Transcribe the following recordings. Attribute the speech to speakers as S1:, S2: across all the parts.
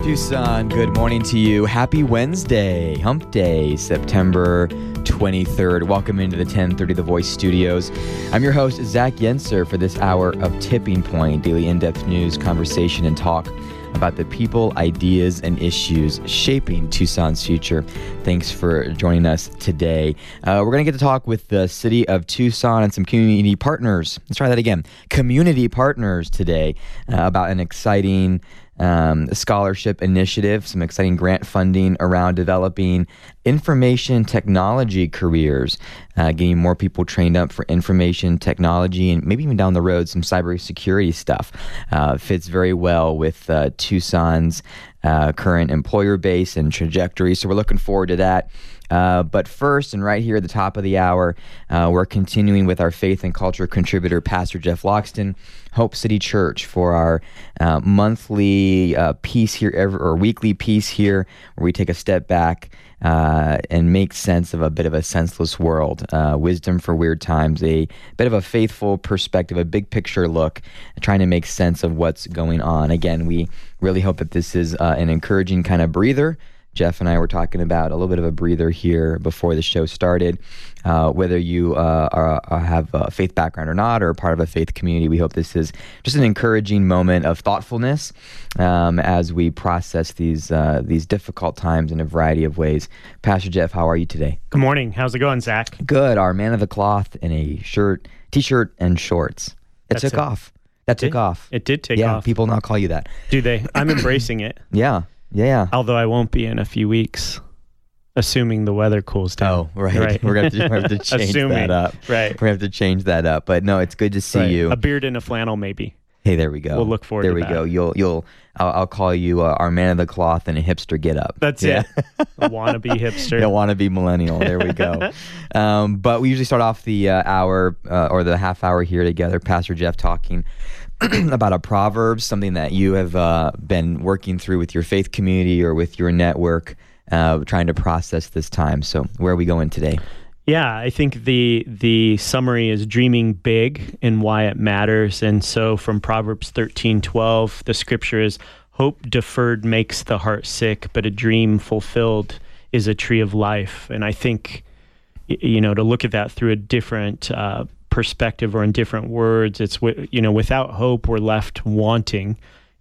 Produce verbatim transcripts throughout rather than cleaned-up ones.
S1: Tucson, good morning to you. Happy Wednesday, Hump Day, September twenty-third. Welcome into the ten thirty The Voice Studios. I'm your host, Zach Yenser, for this hour of Tipping Point, daily in-depth news, conversation, and talk about the people, ideas, and issues shaping Tucson's future. Thanks for joining us today. Uh, we're going to get to talk with the City of Tucson and some community partners. Let's try that again. Community partners today uh, about an exciting Um, scholarship initiative, some exciting grant funding around developing information technology careers, uh, getting more people trained up for information technology, and maybe even down the road some cybersecurity stuff. Uh, fits very well with uh, Tucson's uh, current employer base and trajectory, so we're looking forward to that. Uh, but first, and right here at the top of the hour, uh, we're continuing with our faith and culture contributor, Pastor Jeff Loxton, Hope City Church, for our uh, monthly uh, piece here, every, or weekly piece here, where we take a step back uh, and make sense of a bit of a senseless world. Uh, wisdom for weird times, a bit of a faithful perspective, a big picture look, trying to make sense of what's going on. Again, we really hope that this is uh, an encouraging kind of breather. Jeff and I were talking about a little bit of a breather here before the show started. Uh, whether you uh, are, are have a faith background or not, or part of a faith community, we hope this is just an encouraging moment of thoughtfulness um, as we process these uh, these difficult times in a variety of ways. Pastor Jeff, how are you today?
S2: Good morning. How's it going, Zach?
S1: Good. Our man of the cloth in a shirt, t-shirt, and shorts. It
S2: That's
S1: took
S2: it.
S1: off. That
S2: It
S1: took
S2: did.
S1: off.
S2: It did take
S1: yeah,
S2: off.
S1: people now call you that.
S2: Do they? I'm embracing it.
S1: Yeah. Yeah.
S2: Although I won't be in a few weeks, assuming the weather cools down.
S1: Oh, right. right. We're going to have to change
S2: Assuming,
S1: that up.
S2: Right.
S1: We're going to have to change that up. But no, it's good to see
S2: right.
S1: you.
S2: A beard and a flannel, maybe.
S1: Hey, there we go.
S2: We'll look forward
S1: there
S2: to
S1: we
S2: that.
S1: go. You'll, you'll, I'll, I'll call you uh, our man of the cloth and a hipster get up.
S2: That's
S1: yeah.
S2: it. A wannabe hipster.
S1: You'll want to be millennial. There we go. um, but we usually start off the uh, hour uh, or the half hour here together, Pastor Jeff talking about a proverb, something that you have uh, been working through with your faith community or with your network, uh, trying to process this time. So where are we going today?
S2: Yeah, I think the the summary is dreaming big and why it matters. And so from Proverbs thirteen twelve, the scripture is, hope deferred makes the heart sick, but a dream fulfilled is a tree of life. And I think, you know, to look at that through a different uh, perspective or in different words, it's, you know, without hope, we're left wanting.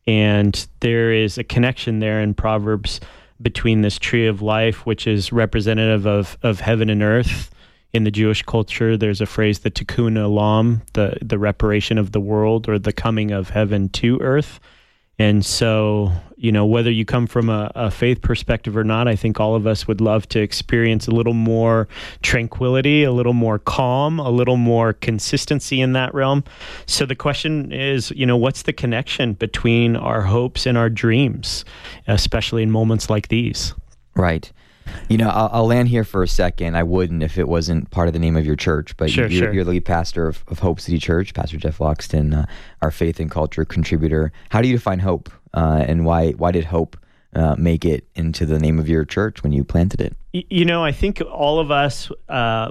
S2: And there is a connection there in Proverbs between this tree of life, which is representative of, of heaven and earth. In the Jewish culture, there's a phrase, the tikkun olam, the, the reparation of the world, or the coming of heaven to earth. And so, you know, whether you come from a, a faith perspective or not, I think all of us would love to experience a little more tranquility, a little more calm, a little more consistency in that realm. So the question is, you know, what's the connection between our hopes and our dreams, especially in moments like these?
S1: Right. You know, I'll, I'll land here for a second. I wouldn't if it wasn't part of the name of your church, but
S2: sure,
S1: you're,
S2: sure.
S1: you're the lead pastor of, of Hope City Church, Pastor Jeff Loxton, uh, our faith and culture contributor. How do you define hope, uh, and why why did hope uh, make it into the name of your church when you planted it?
S2: You know, I think all of us, uh,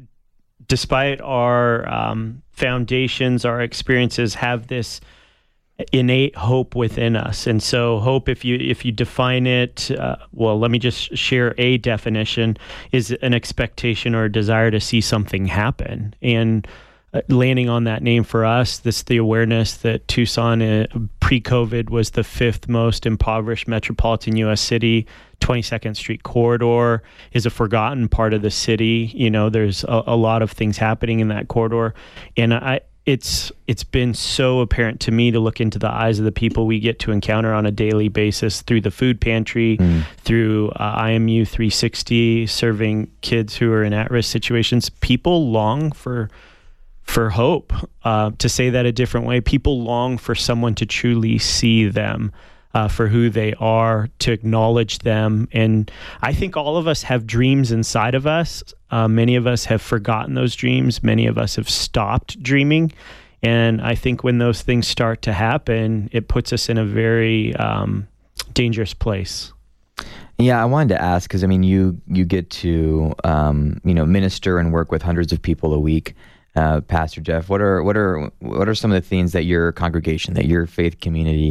S2: despite our um, foundations, our experiences, have this innate hope within us. And so hope, if you if you define it, uh, well, let me just share a definition, is an expectation or a desire to see something happen. And uh, landing on that name for us, this the awareness that Tucson uh, pre-COVID was the fifth most impoverished metropolitan U S city. twenty-second Street corridor is a forgotten part of the city. You know, there's a, a lot of things happening in that corridor. And I It's it's been so apparent to me to look into the eyes of the people we get to encounter on a daily basis through the food pantry, mm. through uh, I M U three sixty, serving kids who are in at-risk situations. People long for for hope. Uh, to say that a different way, people long for someone to truly see them uh, for who they are, to acknowledge them. And I think all of us have dreams inside of us. Uh, many of us have forgotten those dreams. Many of us have stopped dreaming. And I think when those things start to happen, it puts us in a very um, dangerous place.
S1: Yeah, I wanted to ask, because I mean, you you get to um, you know minister and work with hundreds of people a week, uh, Pastor Jeff. What are what are what are some of the things that your congregation, that your faith community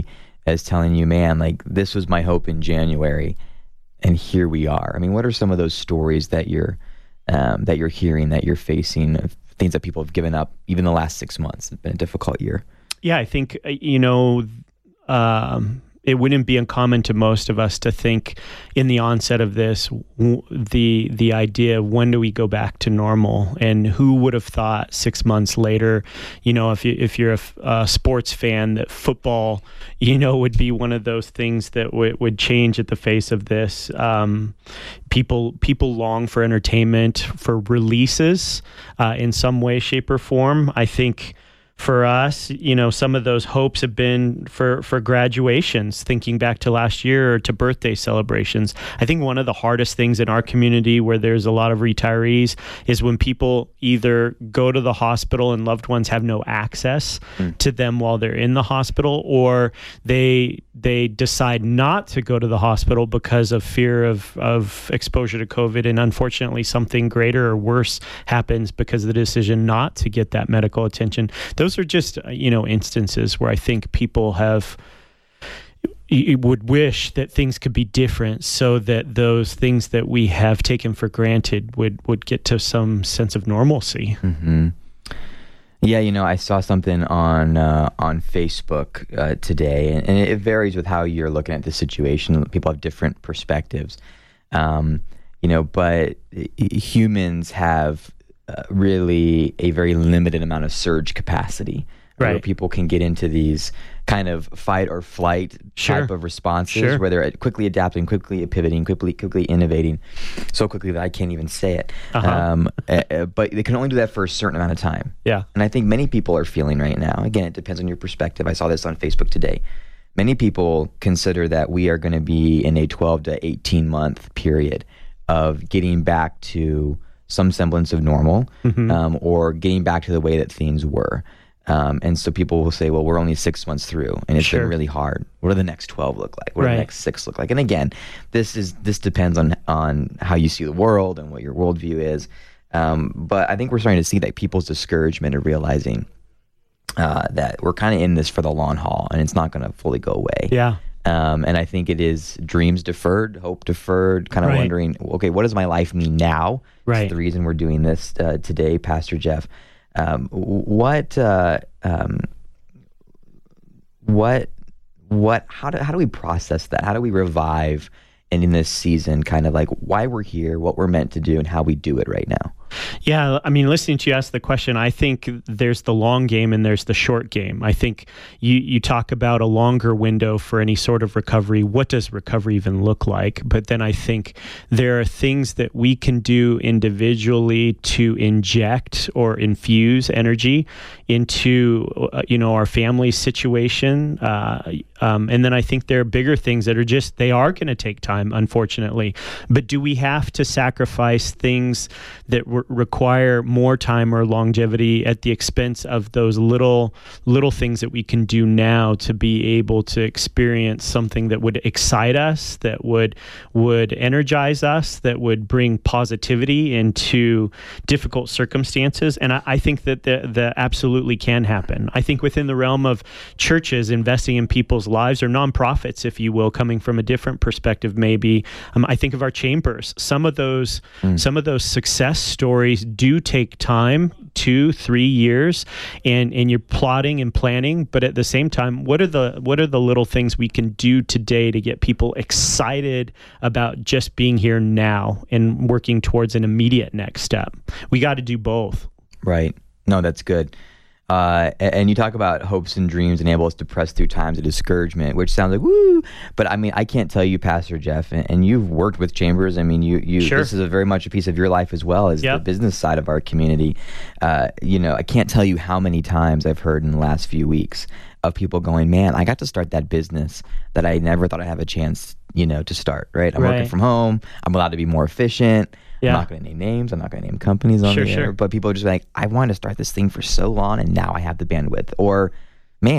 S1: as telling you, man, like this was my hope in January, and here we are. I mean, what are some of those stories that you're um, that you're hearing, that you're facing, of things that people have given up even the last six months? It's been a difficult year.
S2: Yeah, I think, you know, um, it wouldn't be uncommon to most of us to think in the onset of this, w- the the idea of when do we go back to normal, and who would have thought six months later, you know, if you if you're a, f- a sports fan, that football, you know, would be one of those things that w- would change at the face of this. Um, people people long for entertainment, for releases uh, in some way, shape, or form. I think. For us, you know, some of those hopes have been for, for graduations, thinking back to last year, or to birthday celebrations. I think one of the hardest things in our community where there's a lot of retirees is when people either go to the hospital and loved ones have no access mm. to them while they're in the hospital, or they they decide not to go to the hospital because of fear of, of exposure to COVID. And unfortunately, something greater or worse happens because of the decision not to get that medical attention. Those are just, you know, instances where I think people have would wish that things could be different, so that those things that we have taken for granted would, would get to some sense of normalcy.
S1: Mm-hmm. Yeah, you know, I saw something on uh, on Facebook uh, today, and, and it varies with how you're looking at the situation. People have different perspectives, um, you know, but humans have uh, really a very limited amount of surge capacity.
S2: Right.
S1: Where people can get into these kind of fight or flight
S2: sure.
S1: type of responses,
S2: sure.
S1: where they're quickly adapting, quickly pivoting, quickly quickly innovating, so quickly that I can't even say it.
S2: Uh-huh.
S1: Um, uh, but they can only do that for a certain amount of time.
S2: Yeah.
S1: And I think many people are feeling right now, again, it depends on your perspective. I saw this on Facebook today. Many people consider that we are going to be in a twelve to eighteen month period of getting back to some semblance of normal, mm-hmm. um, or getting back to the way that things were. Um, and so people will say, well, we're only six months through and it's
S2: sure.
S1: been really hard. What do the next twelve look like? What
S2: right.
S1: do the next six look like? And again, this is this depends on on how you see the world and what your worldview is. Um, but I think we're starting to see that people's discouragement of realizing uh, that we're kind of in this for the long haul and it's not going to fully go away.
S2: Yeah.
S1: Um, and I think it is dreams deferred, hope deferred, kind of
S2: right.
S1: wondering, okay, what does my life mean now?
S2: Right.
S1: That's the reason we're doing this uh, today, Pastor Jeff. Um, what, uh, um, what, what, how do, how do we process that? How do we revive and in this season, kind of like why we're here, what we're meant to do, and how we do it right now?
S2: Yeah, I mean, listening to you ask the question, I think there's the long game and there's the short game. I think you, you talk about a longer window for any sort of recovery. What does recovery even look like? But then I think there are things that we can do individually to inject or infuse energy into, uh, you know, our family situation. Uh, um, and then I think there are bigger things that are just, they are going to take time, unfortunately. But do we have to sacrifice things that re- require more time or longevity at the expense of those little little things that we can do now to be able to experience something that would excite us, that would would energize us, that would bring positivity into difficult circumstances? And I, I think that that that absolutely can happen. I think within the realm of churches investing in people's lives, or nonprofits, if you will, coming from a different perspective, maybe um, I think of our chambers. Some of those mm. some of those success stories do take time, two, three years, and and you're plotting and planning. But at the same time, what are the what are the little things we can do today to get people excited about just being here now and working towards an immediate next step? We got to do both.
S1: Right. No, that's good. Uh, and you talk about hopes and dreams enable us to press through times of discouragement, which sounds like woo. But I mean, I can't tell you, Pastor Jeff, and, and you've worked with chambers. I mean, you, you
S2: sure.
S1: this is a very much a piece of your life as well as yep. the business side of our community. Uh, you know, I can't tell you how many times I've heard in the last few weeks of people going, man, I got to start that business that I never thought I'd have a chance, you know, to start, right? I'm
S2: right.
S1: working from home. I'm allowed to be more efficient.
S2: Yeah.
S1: I'm not going to name names. I'm not going to name companies on
S2: sure,
S1: the air.
S2: sure.
S1: But people are just like, I wanted to start this thing for so long, and now I have the bandwidth. Or, man,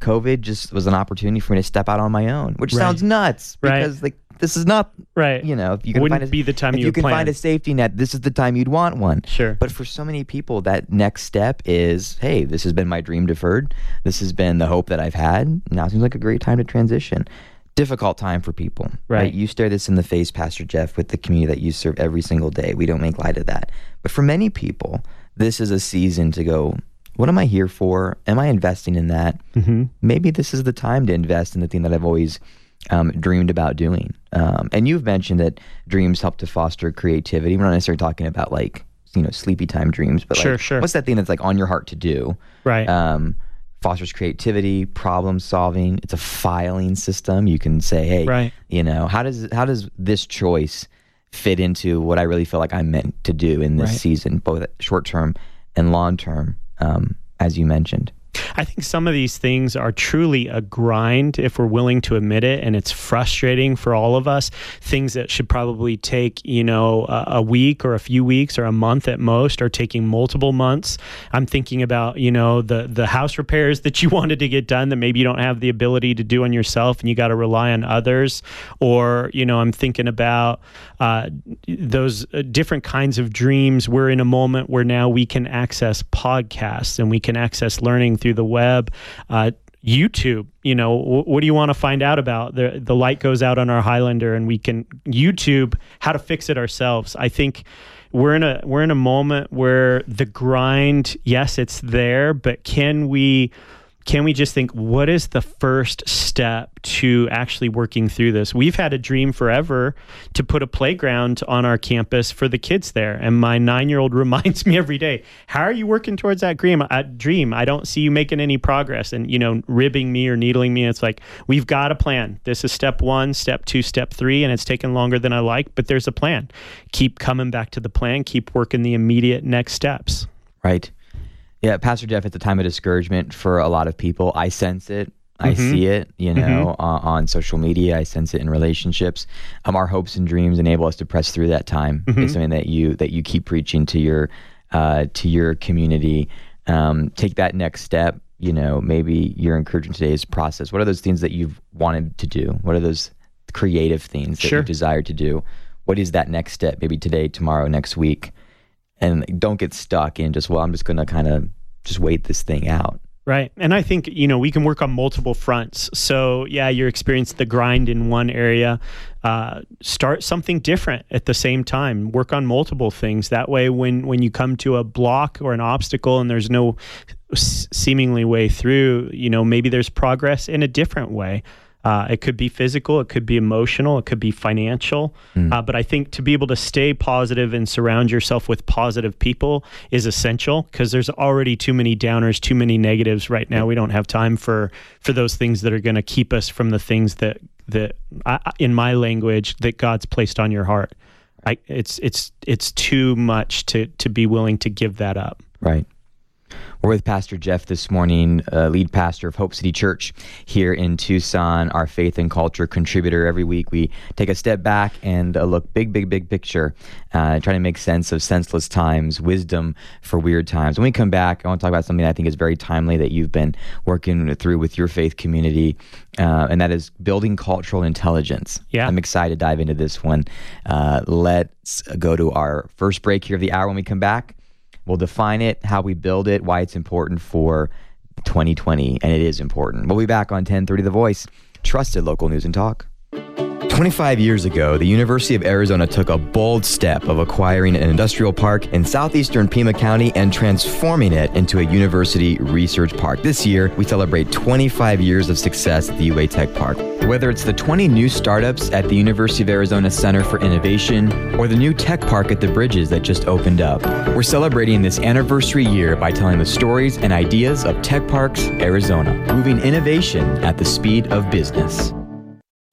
S1: COVID just was an opportunity for me to step out on my own, which
S2: Right.
S1: sounds nuts because
S2: Right.
S1: like this is not
S2: Right.
S1: You know, if you can
S2: Wouldn't
S1: find a,
S2: be the time
S1: if
S2: you
S1: you can
S2: planned.
S1: find a safety net, this is the time you'd want one.
S2: Sure.
S1: But for so many people, that next step is, hey, this has been my dream deferred. This has been the hope that I've had. Now seems like a great time to transition. Difficult time for people.
S2: Right.
S1: You stare this in the face, Pastor Jeff, with the community that you serve every single day. We don't make light of that. But for many people, this is a season to go, what am I here for? Am I investing in that?
S2: Mm-hmm.
S1: Maybe this is the time to invest in the thing that I've always um, dreamed about doing. Um, and you've mentioned that dreams help to foster creativity. We're not necessarily talking about like, you know, sleepy time dreams, but
S2: Sure,
S1: like,
S2: sure.
S1: what's that thing that's like on your heart to do?
S2: Right.
S1: Um, fosters creativity, problem solving. It's a filing system. You can say, hey,
S2: Right.
S1: you know, how does how does this choice fit into what I really feel like I'm meant to do in this
S2: Right.
S1: season, both short term and long term, um, as you mentioned.
S2: I think some of these things are truly a grind if we're willing to admit it, and it's frustrating for all of us. Things that should probably take, you know, a, a week or a few weeks or a month at most are taking multiple months. I'm thinking about, you know, the the house repairs that you wanted to get done that maybe you don't have the ability to do on yourself and you got to rely on others. Or, you know, I'm thinking about uh, those uh, different kinds of dreams. We're in a moment where now we can access podcasts and we can access learning through the web, uh, YouTube. You know, w- what do you want to find out about? The the light goes out on our Highlander, and we can YouTube how to fix it ourselves. I think we're in a we're in a moment where the grind, yes, it's there, but can we? Can we just think, what is the first step to actually working through this? We've had a dream forever to put a playground on our campus for the kids there. And my nine-year-old reminds me every day, how are you working towards that dream? Uh, dream? I don't see you making any progress. And, you know, ribbing me or needling me. It's like, we've got a plan. This is step one, step two, step three, and it's taken longer than I like, but there's a plan. Keep coming back to the plan. Keep working the immediate next steps.
S1: Right. Yeah, Pastor Jeff, it's a time of discouragement for a lot of people. I sense it. I
S2: Mm-hmm.
S1: see it, you know, mm-hmm. uh, on social media. I sense it in relationships. Um, our hopes and dreams enable us to press through that time. Mm-hmm. It's something that you that you keep preaching to your uh, to your community. Um, take that next step. You know, maybe your encouragement today is process. What are those things that you've wanted to do? What are those creative things that
S2: Sure.
S1: you desire to do? What is that next step? Maybe today, tomorrow, next week. And don't get stuck in just, well, I'm just going to kind of just wait this thing out.
S2: Right. And I think, you know, we can work on multiple fronts. So, yeah, you're experiencing the grind in one area. Uh, start something different at the same time. Work on multiple things. That way, when, when you come to a block or an obstacle and there's no s- seemingly way through, you know, maybe there's progress in a different way. Uh, it could be physical, it could be emotional, it could be financial. Mm. Uh, but I think to be able to stay positive and surround yourself with positive people is essential, because there's already too many downers, too many negatives right now. We don't have time for for those things that are going to keep us from the things that that, I, in my language, that God's placed on your heart. I, it's it's it's too much to to be willing to give that up.
S1: Right. We're with Pastor Jeff this morning, uh, lead pastor of Hope City Church here in Tucson, our faith and culture contributor. Every week we take a step back and uh, look big, big, big picture, uh, trying to make sense of senseless times, wisdom for weird times. When we come back, I want to talk about something I think is very timely that you've been working through with your faith community, uh, and that is building cultural intelligence.
S2: Yeah.
S1: I'm excited to dive into this one. Uh, let's go to our first break here of the hour. When we come back, we'll define it, how we build it, why it's important for twenty twenty, and it is important. We'll be back on ten thirty The Voice, trusted local news and talk. twenty-five years ago, the University of Arizona took a bold step of acquiring an industrial park in southeastern Pima County and transforming it into a university research park. This year, we celebrate twenty-five years of success at the U A Tech Park. Whether it's the twenty new startups at the University of Arizona Center for Innovation or the new tech park at the Bridges that just opened up, we're celebrating this anniversary year by telling the stories and ideas of Tech Parks Arizona, moving innovation at the speed of business.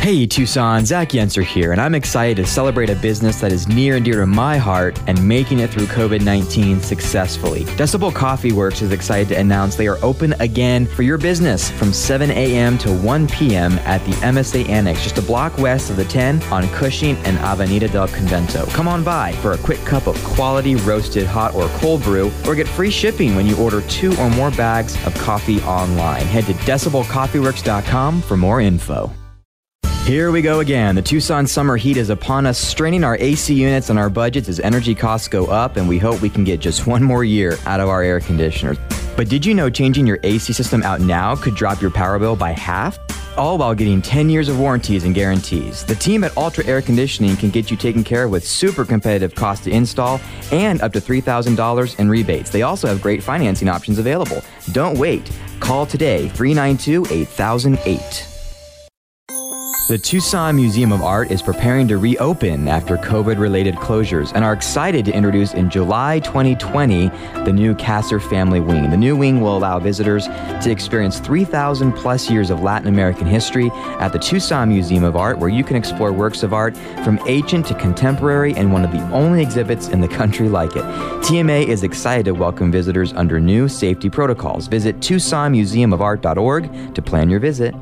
S1: Hey Tucson, Zach Yenser here, and I'm excited to celebrate a business that is near and dear to my heart and making it through covid nineteen successfully. Decibel Coffee Works is excited to announce they are open again for your business from seven a.m. to one p.m. at the M S A Annex, just a block west of the ten on Cushing and Avenida del Convento. Come on by for a quick cup of quality roasted hot or cold brew, or get free shipping when you order two or more bags of coffee online. Head to decibel coffee works dot com for more info. Here we go again. The Tucson summer heat is upon us, straining our A C units and our budgets as energy costs go up, and we hope we can get just one more year out of our air conditioners. But did you know changing your A C system out now could drop your power bill by half? All while getting ten years of warranties and guarantees. The team at Ultra Air Conditioning can get you taken care of with super competitive cost to install and up to three thousand dollars in rebates. They also have great financing options available. Don't wait. Call today, three nine two, eight thousand eight. The Tucson Museum of Art is preparing to reopen after COVID-related closures and are excited to introduce in July twenty twenty the new Kasser Family Wing. The new wing will allow visitors to experience three thousand plus years of Latin American history at the Tucson Museum of Art, where you can explore works of art from ancient to contemporary and one of the only exhibits in the country like it. T M A is excited to welcome visitors under new safety protocols. Visit tucson museum of art dot org to plan your visit.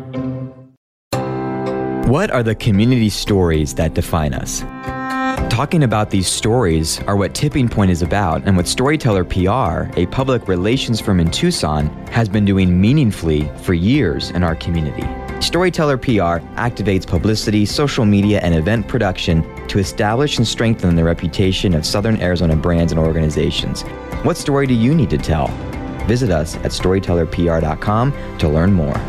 S1: What are the community stories that define us? Talking about these stories are what Tipping Point is about, and what Storyteller P R, a public relations firm in Tucson, has been doing meaningfully for years in our community. Storyteller P R activates publicity, social media, and event production to establish and strengthen the reputation of Southern Arizona brands and organizations. What story do you need to tell? Visit us at storyteller p r dot com to learn more.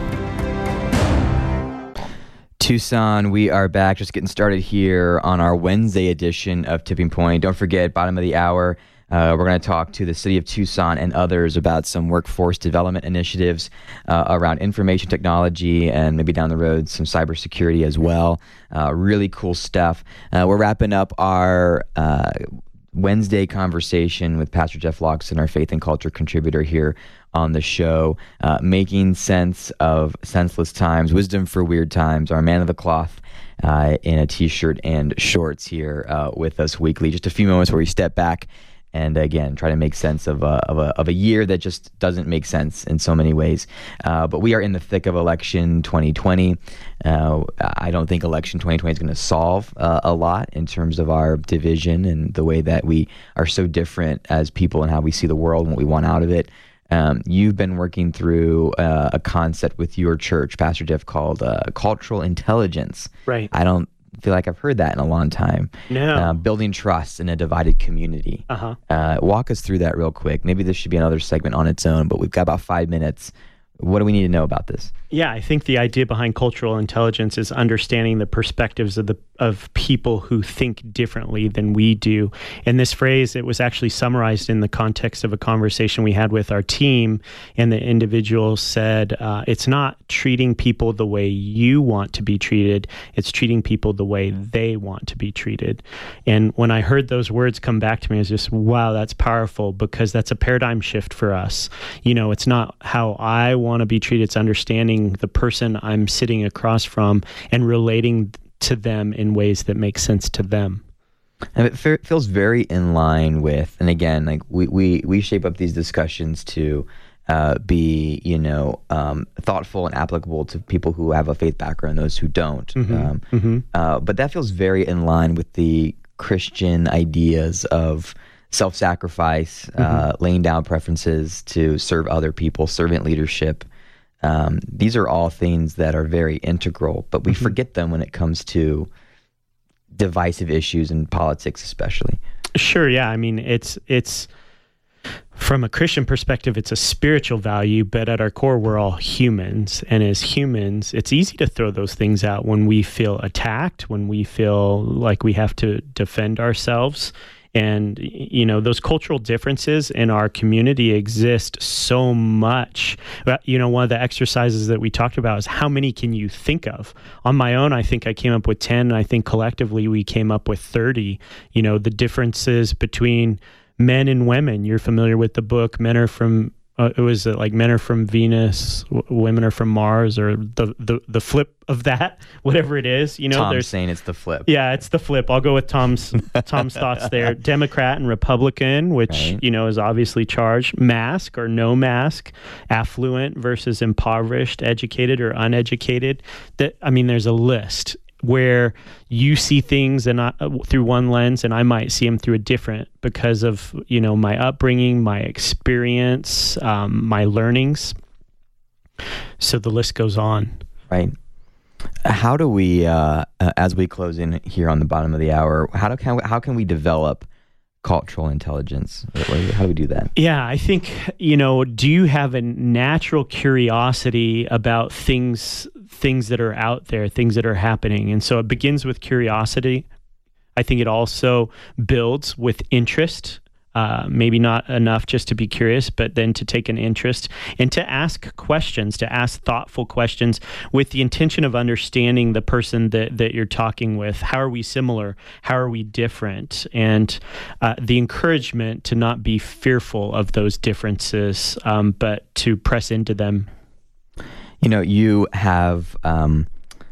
S1: Tucson, we are back, just getting started here on our Wednesday edition of Tipping Point. Don't forget, bottom of the hour, uh, we're going to talk to the City of Tucson and others about some workforce development initiatives uh, around information technology and maybe down the road some cybersecurity as well. Uh, really cool stuff. Uh, we're wrapping up our uh, Wednesday conversation with Pastor Jeff Loxton, our faith and culture contributor here on the show, uh, making sense of senseless times, wisdom for weird times, our man of the cloth uh, in a t-shirt and shorts here uh, with us weekly. Just a few moments where we step back and again try to make sense of a, of a, of a year that just doesn't make sense in so many ways. Uh, but we are in the thick of election twenty twenty. Uh, I don't think election twenty twenty is going to solve uh, a lot in terms of our division and the way that we are so different as people and how we see the world and what we want out of it. Um, you've been working through uh, a concept with your church, Pastor Jeff, called uh, cultural intelligence.
S2: Right.
S1: I don't feel like I've heard that in a long time.
S2: No.
S1: Uh, building trust in a divided community.
S2: Uh-huh.
S1: Uh, walk us through that real quick. Maybe this should be another segment on its own, but we've got about five minutes. What do we need to know about this?
S2: Yeah, I think the idea behind cultural intelligence is understanding the perspectives of the of people who think differently than we do. And this phrase, it was actually summarized in the context of a conversation we had with our team, and the individual said, uh, it's not treating people the way you want to be treated, it's treating people the way they want to be treated. And when I heard those words come back to me, I was just, wow, that's powerful, because that's a paradigm shift for us. You know, it's not how I want to be treated, it's understanding the person I'm sitting across from and relating to them in ways that make sense to them.
S1: And it fe- feels very in line with, and again, like we, we, we shape up these discussions to uh, be, you know, um, thoughtful and applicable to people who have a faith background, those who don't.
S2: Mm-hmm.
S1: Um,
S2: mm-hmm.
S1: Uh, but that feels very in line with the Christian ideas of self-sacrifice, mm-hmm. uh, laying down preferences to serve other people, servant leadership. Um, these are all things that are very integral, but we mm-hmm. forget them when it comes to divisive issues in politics, especially.
S2: Sure, yeah. I mean, it's it's from a Christian perspective, it's a spiritual value, but at our core, we're all humans. And as humans, it's easy to throw those things out when we feel attacked, when we feel like we have to defend ourselves. And, you know, those cultural differences in our community exist so much. You know, one of the exercises that we talked about is how many can you think of? On my own, I think I came up with ten. And I think collectively we came up with thirty. You know, the differences between men and women. You're familiar with the book Men Are From uh, it was uh, like men are from Venus, w- women are from Mars, or the, the the flip of that, whatever it is. You know,
S1: Tom's
S2: there's
S1: saying it's the flip.
S2: Yeah, it's the flip. I'll go with Tom's Tom's thoughts there. Democrat and Republican, which
S1: Right.
S2: you know is obviously charged. Mask or no mask, affluent versus impoverished, educated or uneducated. That I mean, there's a list where you see things and I, uh, through one lens, and I might see them through a different because of you know my upbringing, my experience, um, my learnings. So the list goes on.
S1: Right. How do we, uh, uh, as we close in here on the bottom of the hour, how do can we, how can we develop cultural intelligence? How do we do that?
S2: Yeah, I think, you know, do you have a natural curiosity about things things that are out there, things that are happening? And so it begins with curiosity. I think it also builds with interest. Uh, maybe not enough just to be curious, but then to take an interest and to ask questions, to ask thoughtful questions with the intention of understanding the person that, that you're talking with. How are we similar? How are we different? And uh, the encouragement to not be fearful of those differences, um, but to press into them.
S1: You know, you have um,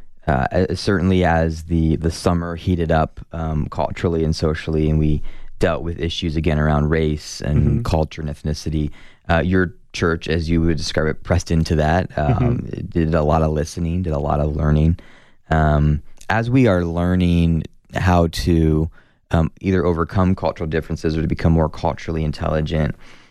S1: uh, certainly as the, the summer heated up um, culturally and socially, and we dealt with issues again around race and mm-hmm. culture and ethnicity. Uh, your church, as you would describe it, pressed into that, um, mm-hmm. did a lot of listening, did a lot of learning. Um, as we are learning how to um, either overcome cultural differences or to become more culturally intelligent,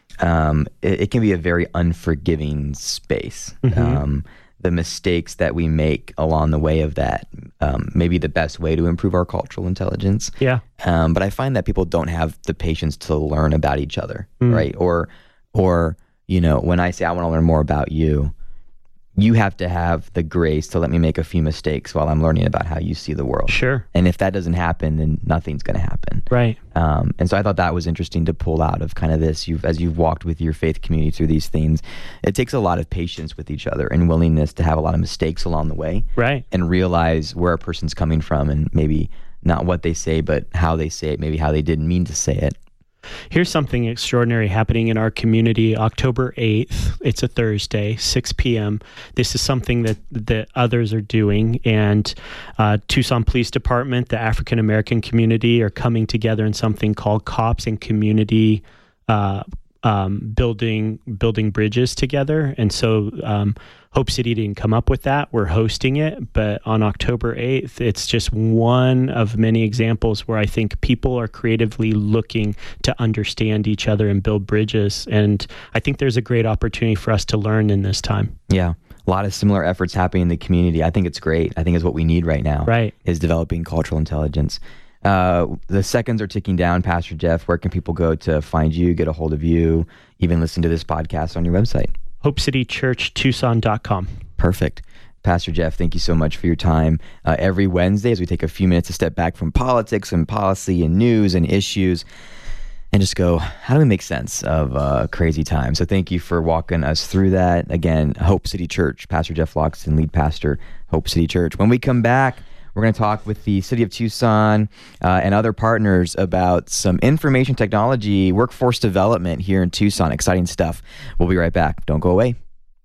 S1: um, it, it can be a very unforgiving space. Mm-hmm. Um, the mistakes that we make along the way of that um, may be the best way to improve our cultural intelligence.
S2: Yeah.
S1: Um, but I find that people don't have the patience to learn about each other, mm. right? Or, or you know, when I say I want to learn more about you, you have to have the grace to let me make a few mistakes while I'm learning about how you see the world.
S2: Sure.
S1: And if that doesn't happen, then nothing's going to happen.
S2: Right.
S1: Um, and so I thought that was interesting to pull out of kind of this. You've, as you've walked with your faith community through these things, it takes a lot of patience with each other and willingness to have a lot of mistakes along the way.
S2: Right.
S1: And realize where a person's coming from and maybe not what they say, but how they say it, maybe how they didn't mean to say it.
S2: Here's something extraordinary happening in our community. October eighth, it's a Thursday, six p.m. This is something that, that others are doing. And uh, Tucson Police Department, the African American community are coming together in something called Cops and Community uh, um, building building bridges together. And so um, Hope City didn't come up with that. We're hosting it. But on October eighth, it's just one of many examples where I think people are creatively looking to understand each other and build bridges. And I think there's a great opportunity for us to learn in this time.
S1: Yeah. A lot of similar efforts happening in the community. I think it's great. I think it's what we need right now.
S2: Right.
S1: Is developing cultural intelligence. Uh, the seconds are ticking down, Pastor Jeff. Where can people go to find you, get a hold of you, even listen to this podcast on your website?
S2: Hope City Church Tucson dot com.
S1: Perfect. Pastor Jeff, thank you so much for your time. Uh, every Wednesday, as we take a few minutes to step back from politics and policy and news and issues and just go, how do we make sense of uh, crazy times? So thank you for walking us through that. Again, Hope City Church, Pastor Jeff Loxton, lead pastor, Hope City Church. When we come back, we're going to talk with the City of Tucson uh, and other partners about some information technology, workforce development here in Tucson. Exciting stuff. We'll be right back. Don't go away.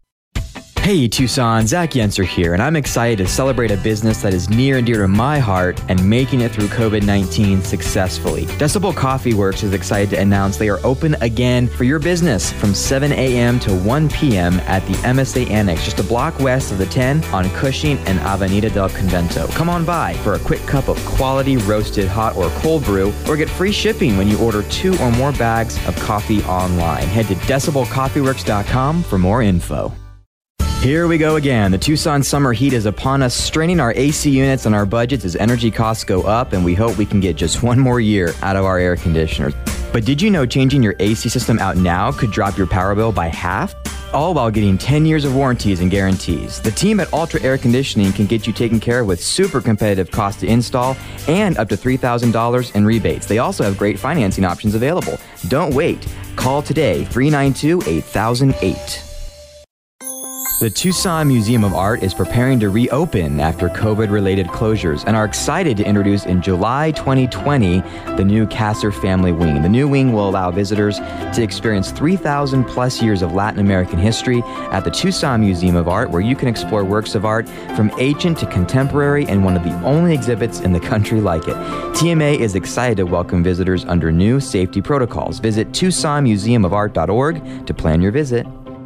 S1: Hey Tucson, Zach Yenser here, and I'm excited to celebrate a business that is near and dear to my heart and making it through covid nineteen successfully. Decibel Coffee Works is excited to announce they are open again for your business from seven a.m. to one p.m. at the M S A Annex, just a block west of the ten on Cushing and Avenida del Convento. Come on by for a quick cup of quality roasted hot or cold brew, or get free shipping when you order two or more bags of coffee online. Head to decibel coffee works dot com for more info. Here we go again. The Tucson summer heat is upon us, straining our A C units and our budgets as energy costs go up, and we hope we can get just one more year out of our air conditioners. But did you know changing your A C system out now could drop your power bill by half? All while getting ten years of warranties and guarantees. The team at Ultra Air Conditioning can get you taken care of with super competitive cost to install and up to three thousand dollars in rebates. They also have great financing options available. Don't wait. Call today, three nine two, eight thousand eight. The Tucson Museum of Art is preparing to reopen after COVID-related closures and are excited to introduce in July twenty twenty the new Kasser Family Wing. The new wing will allow visitors to experience three thousand plus years of Latin American history at the Tucson Museum of Art, where you can explore works of art from ancient to contemporary and one of the only exhibits in the country like it. T M A is excited to welcome visitors under new safety protocols. Visit tucson museum of art dot org to plan your visit.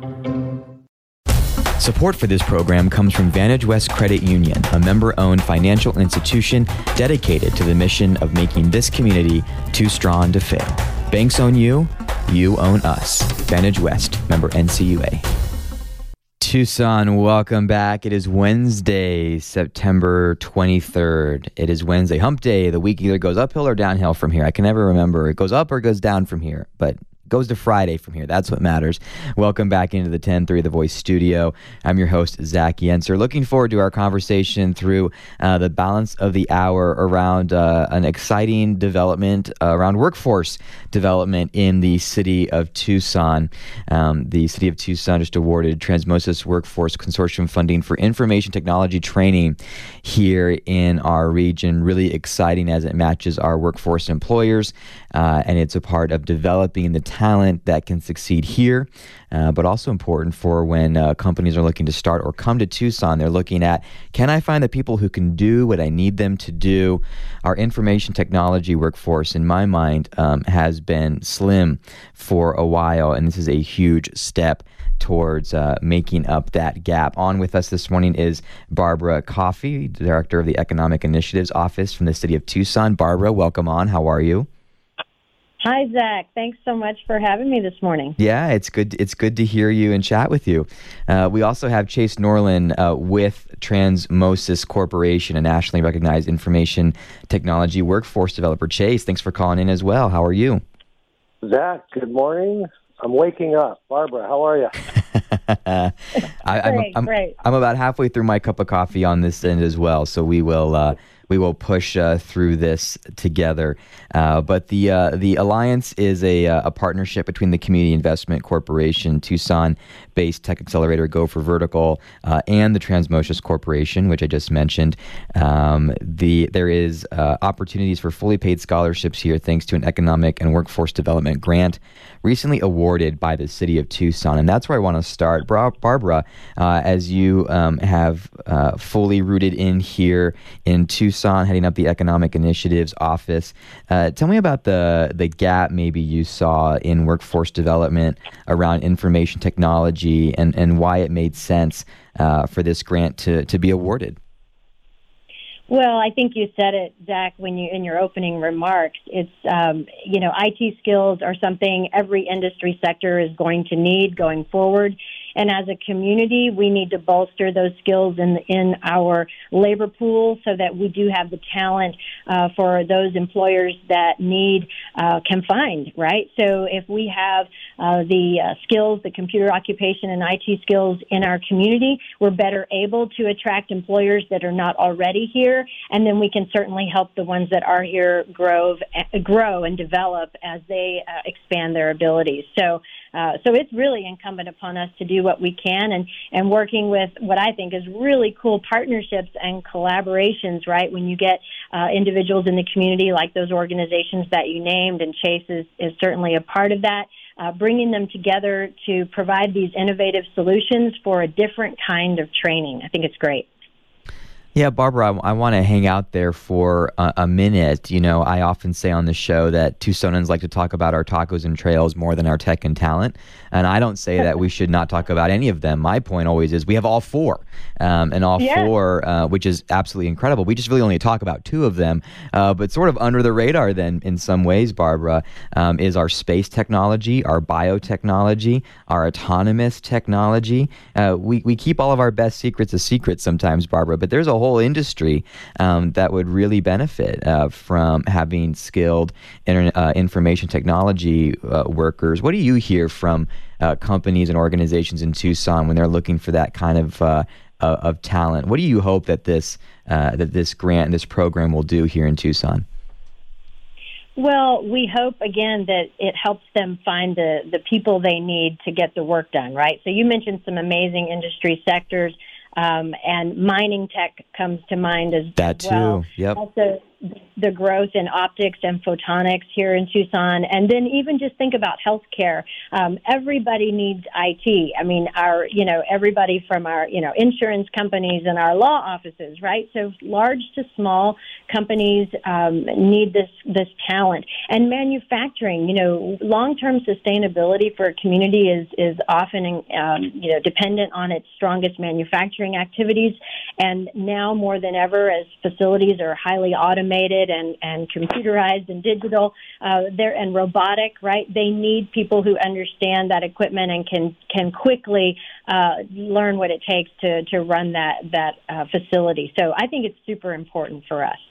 S1: Support for this program comes from Vantage West Credit Union, a member-owned financial institution dedicated to the mission of making this community too strong to fail. Banks own you, you own us. Vantage West, member N C U A. Tucson, welcome back. It is Wednesday, September twenty-third. It is Wednesday, hump day. The week either goes uphill or downhill from here. I can never remember. It goes up or goes down from here, but goes to Friday from here. That's what matters. Welcome back into the ten three The Voice studio. I'm your host, Zach Yenser. Looking forward to our conversation through uh, the balance of the hour around uh, an exciting development uh, around workforce development in the city of Tucson. Um, the city of Tucson just awarded Transmosis Workforce Consortium funding for information technology training here in our region. Really exciting as it matches our workforce employers, uh, and it's a part of developing the talent that can succeed here, uh, but also important for when uh, companies are looking to start or come to Tucson. They're looking at, can I find the people who can do what I need them to do? Our information technology workforce, in my mind, um, has been slim for a while, and this is a huge step towards uh, making up that gap. On with us this morning is Barbara Coffey, Director of the Economic Initiatives Office from the City of Tucson. Barbara, welcome on. How are you?
S3: Hi, Zach. Thanks so much for having me this morning.
S1: Yeah, it's good. It's good to hear you and chat with you. Uh, we also have Chase Norland uh, with Transmosis Corporation, a nationally recognized information technology workforce developer. Chase, thanks for calling in as well. How are you?
S4: Zach, good morning. I'm waking up. Barbara, how are you?
S1: I, I'm,
S3: great,
S1: I'm,
S3: great.
S1: I'm about halfway through my cup of coffee on this end as well, so we will uh, we will push uh, through this together. Uh, but the uh, the Alliance is a a partnership between the Community Investment Corporation, Tucson-based tech accelerator Go for Vertical, uh, and the Transmosis Corporation, which I just mentioned. Um, the there is uh, opportunities for fully paid scholarships here, thanks to an economic and workforce development grant recently awarded by the City of Tucson, and that's where I want to start. Bra- Barbara, uh, as you um, have uh, fully rooted in here in Tucson, heading up the Economic Initiatives Office, uh, tell me about the the gap maybe you saw in workforce development around information technology, and, and why it made sense uh, for this grant to, to be awarded.
S3: Well, I think you said it, Zach, when you in your opening remarks. It's um, you know, I T skills are something every industry sector is going to need going forward. And as a community, we need to bolster those skills in in our labor pool so that we do have the talent uh, for those employers that need uh, can find, right? So if we have uh, the uh, skills, the computer occupation and I T skills in our community, we're better able to attract employers that are not already here, and then we can certainly help the ones that are here grow, grow and develop as they uh, expand their abilities. So Uh, so it's really incumbent upon us to do what we can, and, and working with what I think is really cool partnerships and collaborations, right? When you get uh, individuals in the community like those organizations that you named, and Chase is, is certainly a part of that, uh, bringing them together to provide these innovative solutions for a different kind of training. I think it's great.
S1: Yeah, Barbara, I, I want to hang out there for a, a minute. You know, I often say on the show that Tucsonans like to talk about our tacos and trails more than our tech and talent. And I don't say that we should not talk about any of them. My point always is we have all four, um, and all
S3: yeah.
S1: four, uh, which is absolutely incredible. We just really only talk about two of them. Uh, but sort of under the radar then in some ways, Barbara, um, is our space technology, our biotechnology, our autonomous technology. Uh, we, we keep all of our best secrets a secret sometimes, Barbara, but there's a whole industry um, that would really benefit uh, from having skilled internet, uh, information technology uh, workers. What do you hear from uh, companies and organizations in Tucson when they're looking for that kind of uh, uh, of talent? What do you hope that this uh, that this grant and this program will do here in Tucson?
S3: Well, we hope, again, that it helps them find the, the people they need to get the work done, right? So you mentioned some amazing industry sectors, um, and mining tech comes to mind as
S1: that too.
S3: well.
S1: Yep.
S3: Also, the growth in optics and photonics here in Tucson, and then even just think about healthcare. Um, everybody needs I T. I mean, our, you know, everybody from our, you know, insurance companies and our law offices, right? So large to small companies um, need this this talent. And manufacturing, you know, long-term sustainability for a community is is often, um, you know, dependent on its strongest manufacturing activities. And now more than ever, as facilities are highly automated and, and computerized and digital, uh, there and robotic, right? They need people who understand that equipment and can can quickly uh, learn what it takes to to run that that uh, facility. So I think it's super important for us.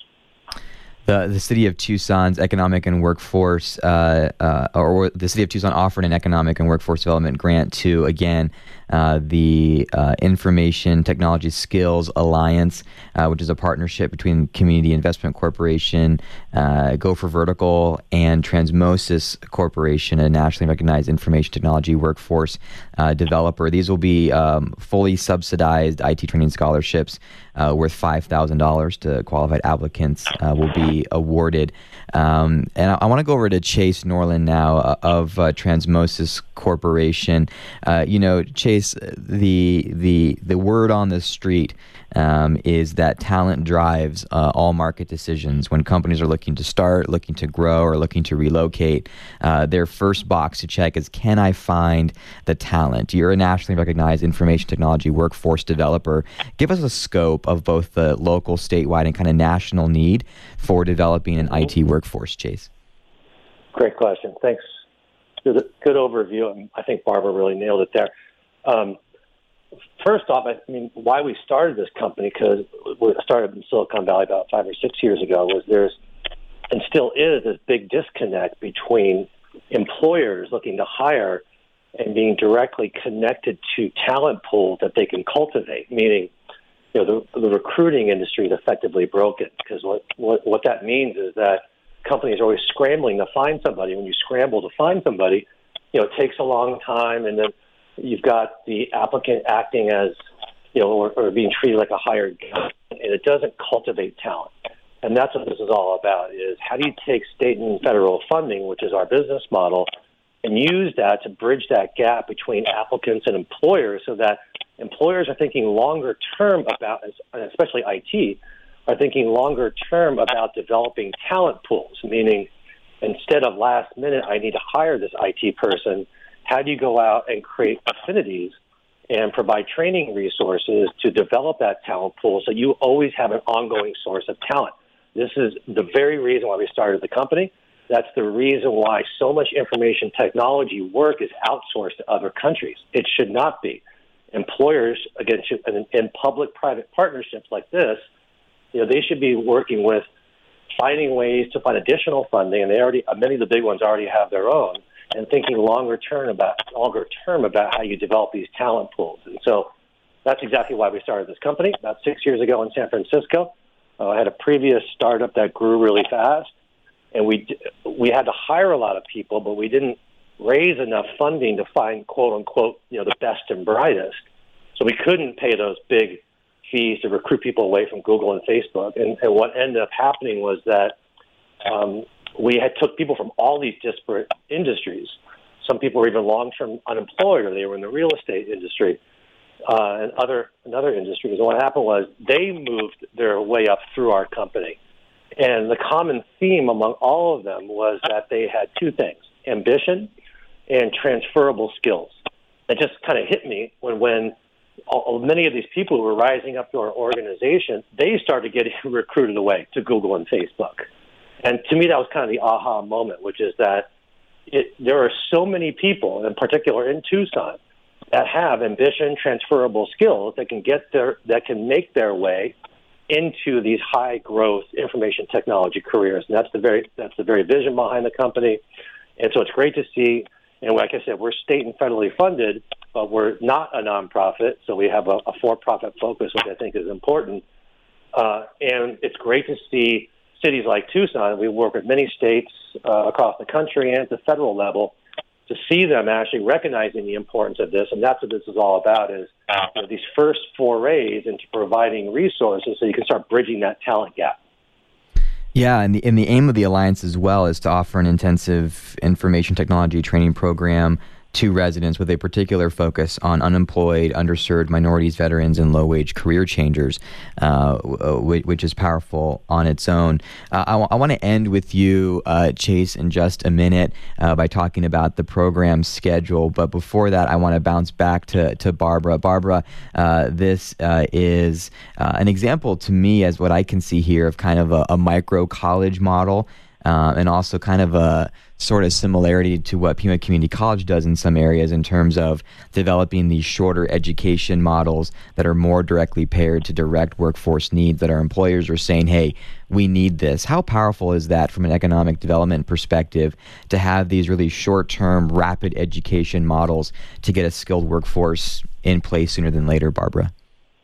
S1: The the City of Tucson's Economic and Workforce, uh, uh, or the City of Tucson offered an Economic and Workforce Development grant to, again, uh, the uh, Information Technology Skills Alliance, uh, which is a partnership between Community Investment Corporation, uh, Go for Vertical, and Transmosis Corporation, a nationally recognized information technology workforce uh, developer. These will be um, fully subsidized I T training scholarships uh, worth five thousand dollars to qualified applicants uh, will be awarded. Um, and I, I want to go over to Chase Norland now uh, of uh, Transmosis Corporation. Uh, you know, Chase, the the the word on the street um, is that talent drives uh, all market decisions. When companies are looking to start, looking to grow, or looking to relocate, uh, their first box to check is, can I find the talent? You're a nationally recognized information technology workforce developer. Give us a scope of both the local, statewide, and kind of national need for developing an I T workforce, Chase.
S4: Great question. Thanks. Good, good overview, and I think Barbara really nailed it there. Um, first off, I mean, why we started this company, because we started in Silicon Valley about five or six years ago, was there's, and still is, this big disconnect between employers looking to hire and being directly connected to talent pools that they can cultivate, meaning, you know, the, the recruiting industry is effectively broken, because what, what, what that means is that companies are always scrambling to find somebody. When you scramble to find somebody, you know, it takes a long time, and then you've got the applicant acting as, you know, or, or being treated like a hired gun, and it doesn't cultivate talent. And that's what this is all about, is how do you take state and federal funding, which is our business model, and use that to bridge that gap between applicants and employers, so that employers are thinking longer term about, especially I T, are thinking longer term about developing talent pools, meaning instead of last minute, I need to hire this I T person, how do you go out and create affinities and provide training resources to develop that talent pool so you always have an ongoing source of talent? This is the very reason why we started the company. That's the reason why so much information technology work is outsourced to other countries. It should not be. Employers, again, should, in, in public-private partnerships like this, you know, they should be working with finding ways to find additional funding, and they already, many of the big ones already have their own, and thinking longer term about longer term about how you develop these talent pools. And so that's exactly why we started this company about six years ago in San Francisco. Uh, I had a previous startup that grew really fast, and we we had to hire a lot of people, but we didn't raise enough funding to find, quote unquote, you know, the best and brightest. So we couldn't pay those big fees to recruit people away from Google and Facebook. And, and what ended up happening was that um, we had took people from all these disparate industries. Some people were even long-term unemployed, or they were in the real estate industry uh, and other and other industries. And what happened was they moved their way up through our company. And the common theme among all of them was that they had two things: ambition and transferable skills. It just kind of hit me when, when all, many of these people who were rising up to our organization, they started getting recruited away to Google and Facebook. And to me, that was kind of the aha moment, which is that it, there are so many people, in particular in Tucson, that have ambition, transferable skills that can get their, that can make their way into these high growth information technology careers. And that's the very, that's the very vision behind the company. And so it's great to see. And like I said, we're state and federally funded, but we're not a nonprofit. So we have a, a for-profit focus, which I think is important. Uh, and it's great to see cities like Tucson, we work with many states uh, across the country and at the federal level to see them actually recognizing the importance of this. And that's what this is all about, is you know, these first forays into providing resources so you can start bridging that talent gap.
S1: Yeah, and the, and the aim of the Alliance as well is to offer an intensive information technology training program to residents with a particular focus on unemployed, underserved minorities, veterans, and low-wage career changers, uh, which, which is powerful on its own. Uh, I, w- I want to end with you, uh, Chase, in just a minute uh, by talking about the program schedule. But before that, I want to bounce back to, to Barbara. Barbara, uh, this uh, is uh, an example to me, as what I can see here, of kind of a, a micro-college model. Uh, and also kind of a sort of similarity to what Pima Community College does in some areas in terms of developing these shorter education models that are more directly paired to direct workforce needs, that our employers are saying, hey, we need this. How powerful is that from an economic development perspective to have these really short-term, rapid education models to get a skilled workforce in place sooner than later, Barbara?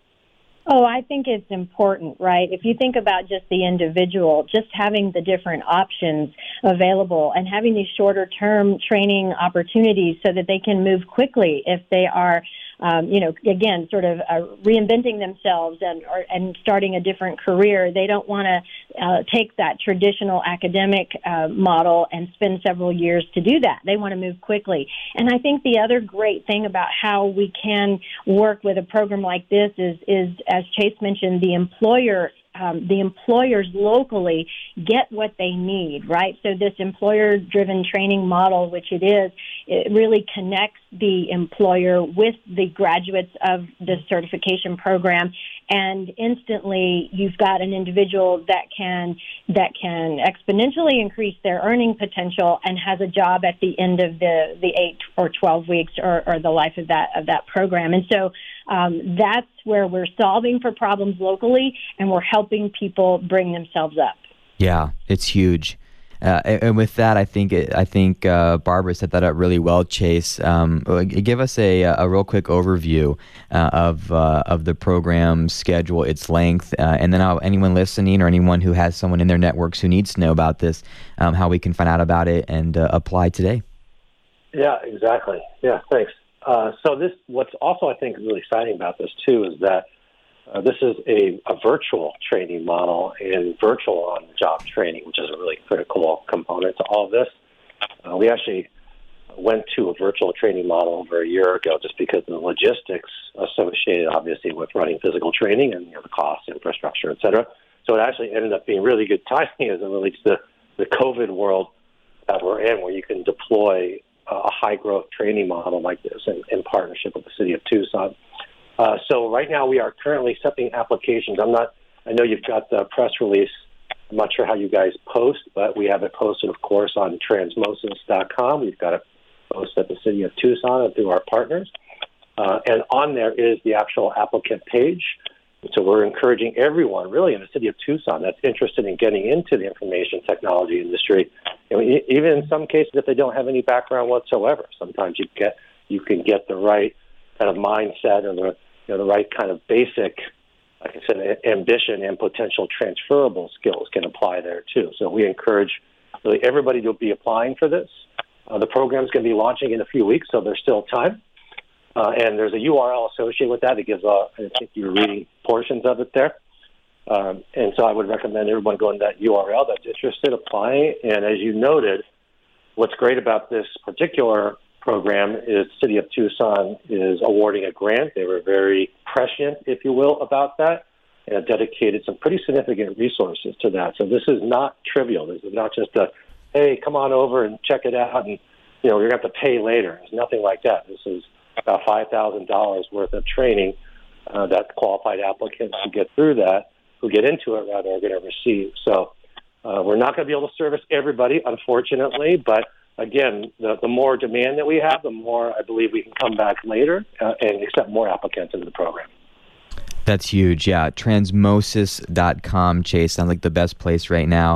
S3: Oh, I think it's important, right? If you think about just the individual, just having the different options available and having these shorter term training opportunities so that they can move quickly if they are, um, you know, again, sort of uh, reinventing themselves and or, and starting a different career. They don't want to uh, take that traditional academic uh, model and spend several years to do that. They want to move quickly. And I think the other great thing about how we can work with a program like this is, is as Chase mentioned, the employer Um, the employers locally get what they need, right? So this employer-driven training model, which it is, it really connects the employer with the graduates of the certification program, and instantly you've got an individual that can that can exponentially increase their earning potential and has a job at the end of the, the eight or twelve weeks or, or the life of that of that program. And so um, that's where we're solving for problems locally, and we're helping people bring themselves up. Yeah,
S1: it's huge. Uh, and, and with that, I think it, I think uh, Barbara set that up really well. Chase, um, give us a, a real quick overview uh, of uh, of the program schedule, its length, uh, and then how anyone listening or anyone who has someone in their networks who needs to know about this, um, how we can find out about it and uh, apply today.
S4: Yeah, exactly. Yeah, thanks. Uh, so this, what's also I think really exciting about this too is that Uh, this is a, a virtual training model and virtual on-the-job training, which is a really critical component to all of this. Uh, we actually went to a virtual training model over a year ago just because of the logistics associated, obviously, with running physical training and you know, the cost, infrastructure, et cetera. So it actually ended up being really good timing as it relates to the COVID world that we're in, where you can deploy a high-growth training model like this in, in partnership with the city of Tucson. Uh, so right now we are currently accepting applications. I'm not, I know you've got the press release. I'm not sure how you guys post, but we have it posted, of course, on transmosis dot com. We've got it posted at the city of Tucson and through our partners. Uh, and on there is the actual applicant page. So we're encouraging everyone, really, in the city of Tucson that's interested in getting into the information technology industry. You know, e- even in some cases, if they don't have any background whatsoever, sometimes you get you can get the right kind of mindset or the You know, the right kind of basic, like I said, ambition and potential transferable skills can apply there too. So we encourage really everybody to be applying for this. Uh, the program is going to be launching in a few weeks, so there's still time. Uh, and there's a U R L associated with that. It gives, uh, I think you're reading portions of it there. Um, and so I would recommend everyone going to that U R L that's interested, applying. And as you noted, what's great about this particular program is City of Tucson is awarding a grant. They were very prescient, if you will, about that, and have dedicated some pretty significant resources to that. So this is not trivial. This is not just a, hey, come on over and check it out, and you know you're going to have to pay later. It's nothing like that. This is about five thousand dollars worth of training uh, that qualified applicants who get through that, who get into it rather, are going to receive. So uh, we're not going to be able to service everybody, unfortunately, but again, the, the more demand that we have, the more I believe we can come back later uh, and accept more applicants into the program.
S1: That's huge, yeah. transmosis dot com, Chase, sounds like the best place right now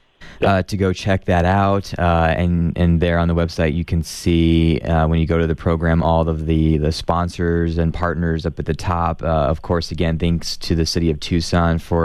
S1: uh, to go check that out. Uh, and, and there on the website, you can see uh, when you go to the program, all of the, the sponsors and partners up at the top. Uh, of course, again, thanks to the city of Tucson for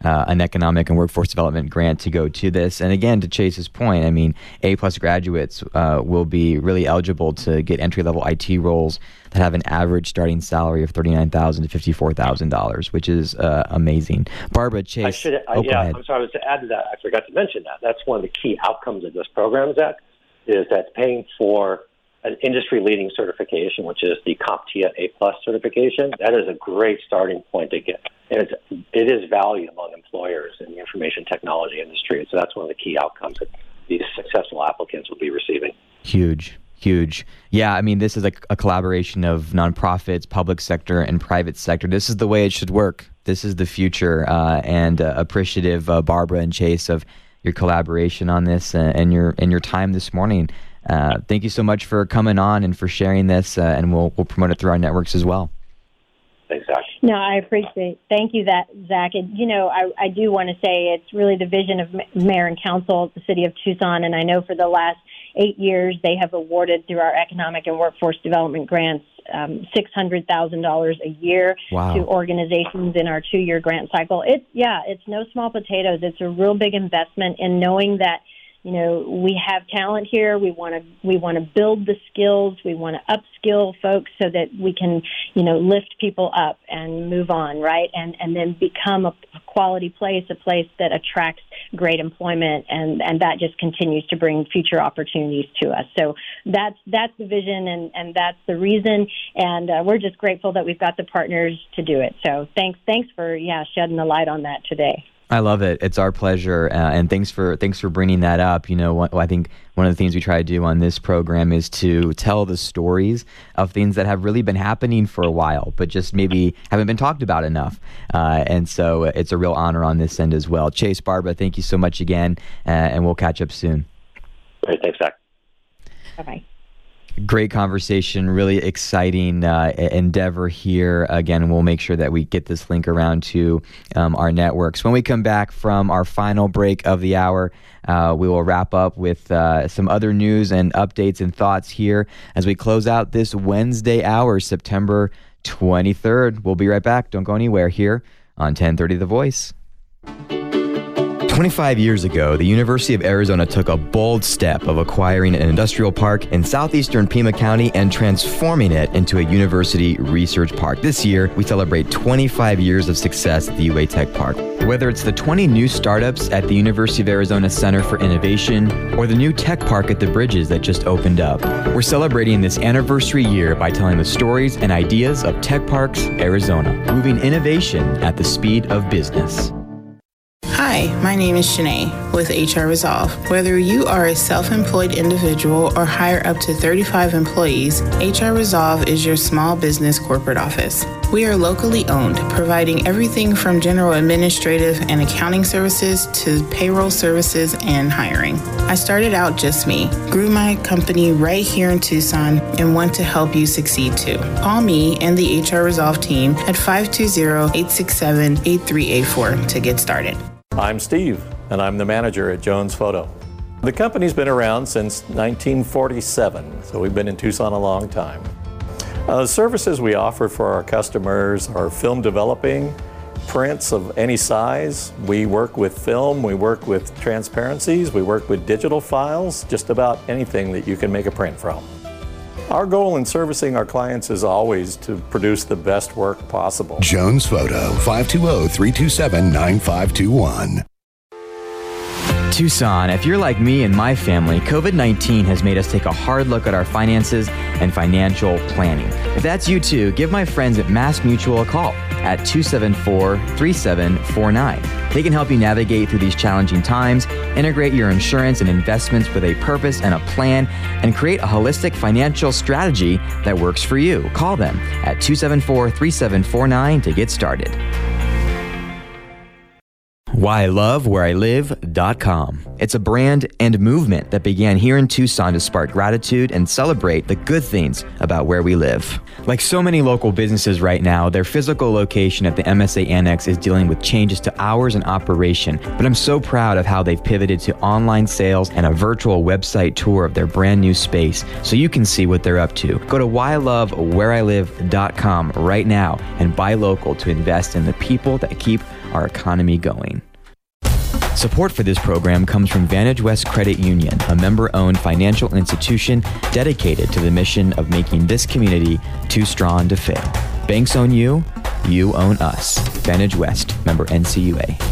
S1: uh, an economic and workforce development grant to go to this. And again, to Chase's point, I mean, A-plus graduates uh, will be really eligible to get entry-level I T roles that have an average starting salary of thirty-nine thousand dollars to fifty-four thousand dollars, which is uh, amazing. Barbara, Chase.
S4: I should, I,
S1: oh,
S4: yeah, I'm sorry, I was to add to that. I forgot to mention that. That's one of the key outcomes of this program, Zach, is that it's paying for an industry-leading certification, which is the CompTIA A-plus certification. That is a great starting point to get. And it's, it is valued among employers in the information technology industry. So that's one of the key outcomes that these successful applicants will be receiving.
S1: Huge. Huge. Yeah, I mean, this is a, a collaboration of nonprofits, public sector, and private sector. This is the way it should work. This is the future. Uh, and uh, appreciative, uh, Barbara and Chase, of your collaboration on this uh, and your and your time this morning. Uh, thank you so much for coming on and for sharing this, uh, and we'll we'll promote it through our networks as well.
S4: Thanks, Zach.
S3: No, I appreciate it. Thank you, that, Zach. And, you know, I, I do want to say it's really the vision of Mayor and Council of the City of Tucson, and I know for the last eight years they have awarded through our economic and workforce development grants um, six hundred thousand dollars a year
S1: wow.
S3: to organizations in our two-year grant cycle. It's, yeah, it's no small potatoes. It's a real big investment in knowing that, you know, we have talent here. We want to we want to build the skills. We want to upskill folks so that we can, you know, lift people up and move on, right? And and then become a quality place, a place that attracts great employment, and, and that just continues to bring future opportunities to us. So that's that's the vision, and, and that's the reason. And uh, we're just grateful that we've got the partners to do it. So thanks thanks for yeah shedding the light on that today.
S1: I love it. It's our pleasure, uh, and thanks for thanks for bringing that up. You know, what, I think one of the things we try to do on this program is to tell the stories of things that have really been happening for a while, but just maybe haven't been talked about enough. Uh, and so it's a real honor on this end as well. Chase, Barbara, thank you so much again, uh, and we'll catch up soon.
S4: Great, thanks, Zach.
S3: Bye-bye.
S1: Great conversation, really exciting uh, endeavor here. Again, we'll make sure that we get this link around to um, our networks. When we come back from our final break of the hour, uh, we will wrap up with uh, some other news and updates and thoughts here as we close out this Wednesday hour, September twenty-third. We'll be right back. Don't go anywhere here on ten thirty The Voice. twenty-five years ago, the University of Arizona took a bold step of acquiring an industrial park in southeastern Pima County and transforming it into a university research park. This year, we celebrate twenty-five years of success at the U A Tech Park. Whether it's the twenty new startups at the University of Arizona Center for Innovation or the new tech park at the Bridges that just opened up, we're celebrating this anniversary year by telling the stories and ideas of Tech Parks Arizona, moving innovation at the speed of business.
S5: Hi, my name is Shanae with H R Resolve. Whether you are a self-employed individual or hire up to thirty-five employees, H R Resolve is your small business corporate office. We are locally owned, providing everything from general administrative and accounting services to payroll services and hiring. I started out just me, grew my company right here in Tucson, and want to help you succeed too. Call me and the H R Resolve team at five two zero, eight six seven, eight three eight four to get started.
S6: I'm Steve, and I'm the manager at Jones Photo. The company's been around since nineteen forty-seven, so we've been in Tucson a long time. Uh, the services we offer for our customers are film developing, prints of any size. We work with film, we work with transparencies, we work with digital files, just about anything that you can make a print from. Our goal in servicing our clients is always to produce the best work possible.
S7: Jones Photo, five two zero, three two seven, nine five two one.
S1: Tucson, if you're like me and my family, COVID nineteen has made us take a hard look at our finances and financial planning. If that's you too, give my friends at Mass Mutual a call at two seven four, three seven four nine. They can help you navigate through these challenging times, integrate your insurance and investments with a purpose and a plan, and create a holistic financial strategy that works for you. Call them at two seven four, three seven four nine to get started. why I love where I live dot com. It's a brand and movement that began here in Tucson to spark gratitude and celebrate the good things about where we live. Like so many local businesses right now, their physical location at the M S A Annex is dealing with changes to hours and operation, but I'm so proud of how they've pivoted to online sales and a virtual website tour of their brand new space so you can see what they're up to. Go to why I love where I live dot com right now and buy local to invest in the people that keep our economy going. Support for this program comes from Vantage West Credit Union, a member-owned financial institution dedicated to the mission of making this community too strong to fail. Banks own you, you own us. Vantage West, member N C U A.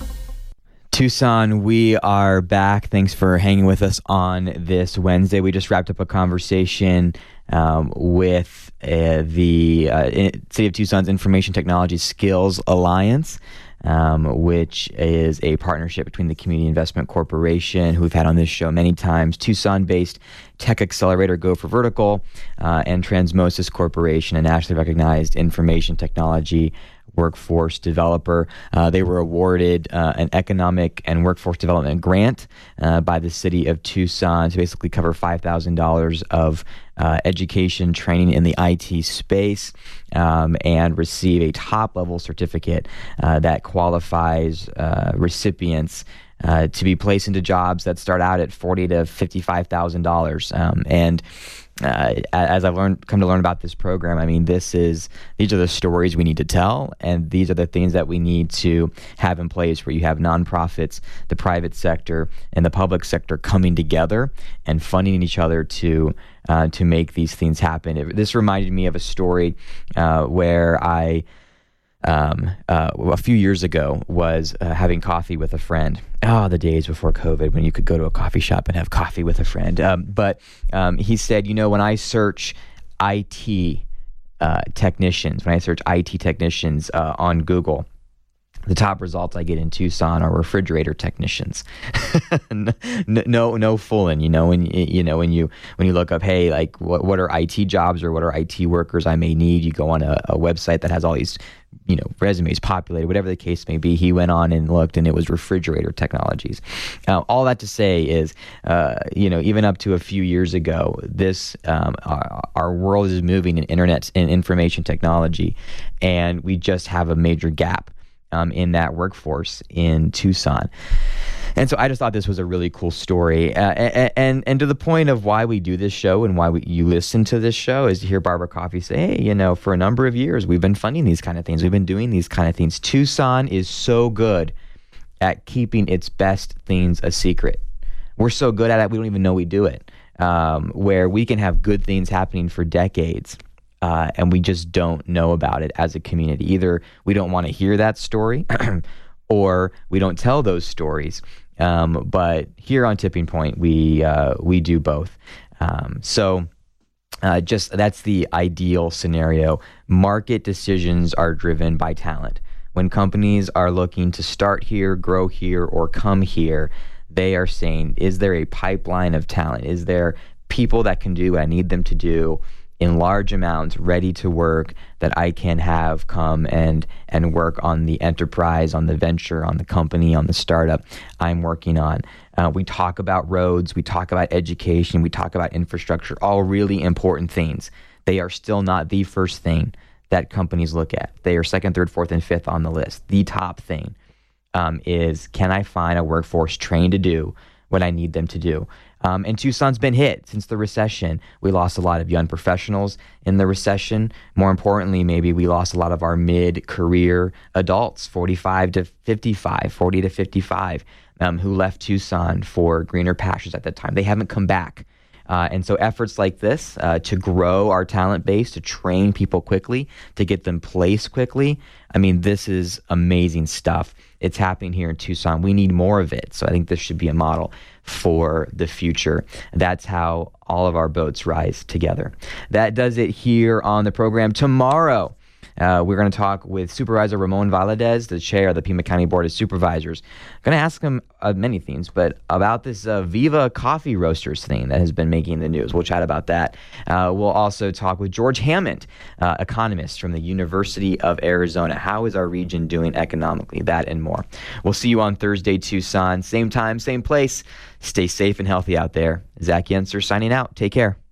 S1: Tucson, we are back. Thanks for hanging with us on this Wednesday. We just wrapped up a conversation um, with uh, the uh, City of Tucson's Information Technology Skills Alliance, um, which is a partnership between the Community Investment Corporation, who we've had on this show many times, Tucson-based tech accelerator Go for Vertical, uh, and Transmosis Corporation, a nationally recognized information technology workforce developer. Uh, they were awarded uh, an economic and workforce development grant uh, by the city of Tucson to basically cover five thousand dollars of uh, education training in the I T space um, and receive a top-level certificate uh, that qualifies uh, recipients uh, to be placed into jobs that start out at forty thousand to fifty-five thousand dollars. Um, and Uh, as I've learned, come to learn about this program, I mean, this is these are the stories we need to tell, and these are the things that we need to have in place, where you have nonprofits, the private sector, and the public sector coming together and funding each other to uh, to make these things happen. It, this reminded me of a story uh, where I. Um, uh, a few years ago was uh, having coffee with a friend. Oh, the days before COVID when you could go to a coffee shop and have coffee with a friend. Um, but um, he said, you know, when I search I T uh, technicians, when I search I T technicians uh, on Google, the top results I get in Tucson are refrigerator technicians. no, no, no fooling. You know, when you know when you when you look up, hey, like what what are I T jobs or what are I T workers I may need? You go on a, a website that has all these, you know, resumes populated, whatever the case may be. He went on and looked, and it was refrigerator technologies. Uh, all that to say is, uh, you know, even up to a few years ago, this um, our, our world is moving in internet and information technology, and we just have a major gap Um, in that workforce in Tucson. And so I just thought this was a really cool story. Uh, and, and and to the point of why we do this show and why we, you listen to this show is to hear Barbara Coffey say, hey, you know, for a number of years, we've been funding these kind of things. We've been doing these kind of things. Tucson is so good at keeping its best things a secret. We're so good at it, we don't even know we do it. Um, where we can have good things happening for decades, Uh, and we just don't know about it as a community. Either we don't want to hear that story or we don't tell those stories. Um, but here on Tipping Point, we uh, we do both. Um, so uh, just that's the ideal scenario. Market decisions are driven by talent. When companies are looking to start here, grow here, or come here, they are saying, is there a pipeline of talent? Is there people that can do what I need them to do in large amounts, ready to work, that I can have come and and work on the enterprise, on the venture, on the company, on the startup I'm working on. Uh, we talk about roads, we talk about education, we talk about infrastructure, all really important things. They are still not the first thing that companies look at. They are second, third, fourth, and fifth on the list. The top thing um, is, can I find a workforce trained to do what I need them to do? Um, and Tucson's been hit since the recession. We lost a lot of young professionals in the recession. More importantly, maybe we lost a lot of our mid-career adults, forty-five to fifty-five, forty to fifty-five, um, who left Tucson for greener pastures at that time. They haven't come back. Uh, and so efforts like this uh, to grow our talent base, to train people quickly, to get them placed quickly, I mean, this is amazing stuff. It's happening here in Tucson. We need more of it. So I think this should be a model for the future. That's how all of our boats rise together. That does it here on the program. Tomorrow, Uh, we're going to talk with Supervisor Ramon Valadez, the chair of the Pima County Board of Supervisors. I'm going to ask him uh, many things, but about this uh, Viva Coffee Roasters thing that has been making the news. We'll chat about that. Uh, we'll also talk with George Hammond, uh, economist from the University of Arizona. How is our region doing economically? That and more. We'll see you on Thursday, Tucson. Same time, same place. Stay safe and healthy out there. Zach Yenser signing out. Take care.